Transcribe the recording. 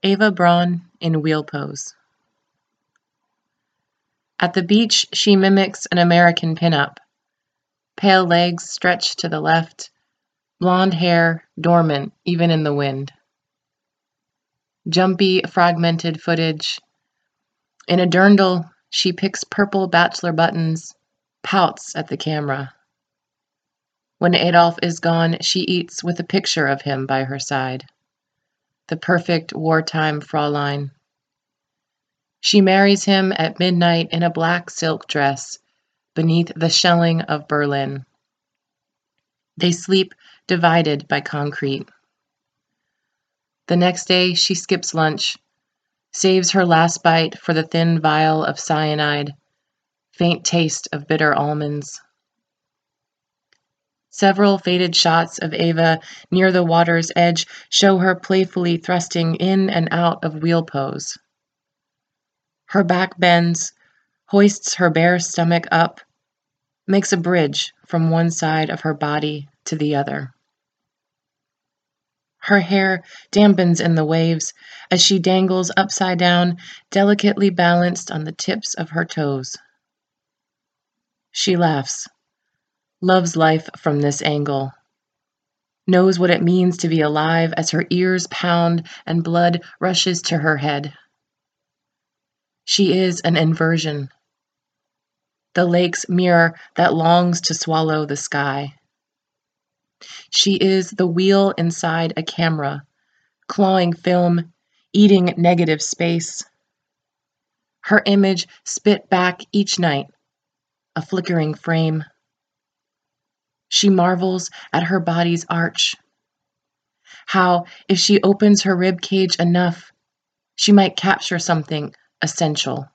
Ava Braun in wheel pose. At the beach, she mimics an American pinup. Pale legs stretched to the left, blonde hair dormant even in the wind. Jumpy, fragmented footage. In a dirndl, she picks purple bachelor buttons, pouts at the camera. When Adolf is gone, she eats with a picture of him by her side. The perfect wartime Fraulein. She marries him at midnight in a black silk dress beneath the shelling of Berlin. They sleep divided by concrete. The next day, she skips lunch, saves her last bite for the thin vial of cyanide, faint taste of bitter almonds. Several faded shots of Ava near the water's edge show her playfully thrusting in and out of wheel pose. Her back bends, hoists her bare stomach up, makes a bridge from one side of her body to the other. Her hair dampens in the waves as she dangles upside down, delicately balanced on the tips of her toes. She laughs, loves life from this angle, knows what it means to be alive as her ears pound and blood rushes to her head. She is an inversion, the lake's mirror that longs to swallow the sky. She is the wheel inside a camera, clawing film, eating negative space. Her image spit back each night, a flickering frame. She marvels at her body's arch. How, if she opens her rib cage enough, she might capture something essential.